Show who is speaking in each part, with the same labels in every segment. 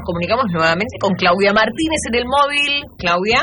Speaker 1: comunicamos nuevamente con Claudia Martínez en el móvil. Claudia.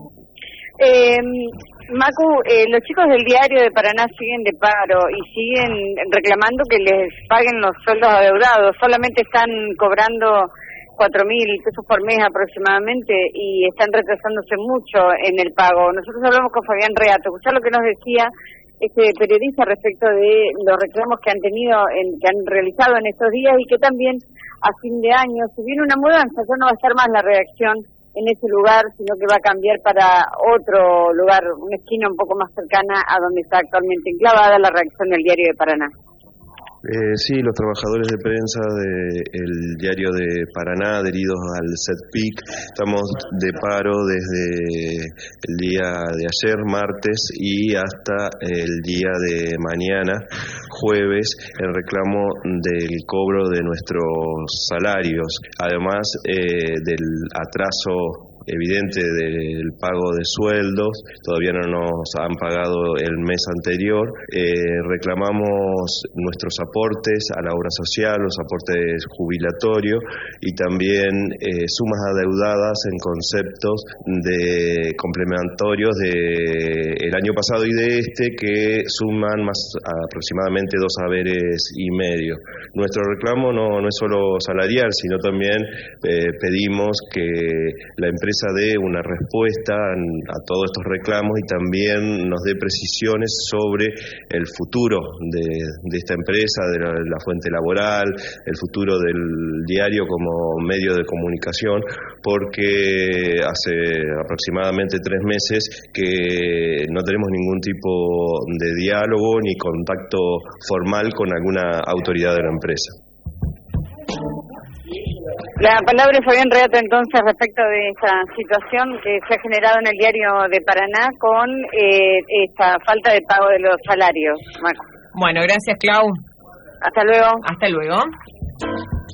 Speaker 2: Macu, los chicos del Diario de Paraná siguen de paro y siguen reclamando que les paguen los sueldos adeudados. Solamente están cobrando 4.000 pesos por mes aproximadamente y están retrasándose mucho en el pago. Nosotros hablamos con Fabián Reato, escuchar lo que nos decía este periodista respecto de los reclamos que han tenido, que han realizado en estos días, y que también a fin de año, si viene una mudanza, ya no va a estar más la redacción en ese lugar, sino que va a cambiar para otro lugar, una esquina un poco más cercana a donde está actualmente enclavada la redacción del Diario de Paraná.
Speaker 3: Sí, los trabajadores de prensa del Diario de Paraná, adheridos al CETPIC, estamos de paro desde el día de ayer, martes, y hasta el día de mañana, jueves, en reclamo del cobro de nuestros salarios, además del atraso evidente del pago de sueldos. Todavía no nos han pagado el mes anterior. Reclamamos nuestros aportes a la obra social, los aportes jubilatorios, y también sumas adeudadas en conceptos de complementorios del año pasado y de este, que suman más aproximadamente 2 haberes y medio. Nuestro reclamo no es solo salarial, sino también pedimos que la empresa dé una respuesta a todos estos reclamos y también nos dé precisiones sobre el futuro de esta empresa, de la fuente laboral, el futuro del diario como medio de comunicación, porque hace aproximadamente 3 meses que no tenemos ningún tipo de diálogo ni contacto formal con alguna autoridad de la empresa.
Speaker 2: La palabra es Fabián Reato, entonces, respecto de esta situación que se ha generado en el Diario de Paraná con esta falta de pago de los salarios.
Speaker 1: Bueno, gracias, Clau.
Speaker 2: Hasta luego.
Speaker 1: Hasta luego.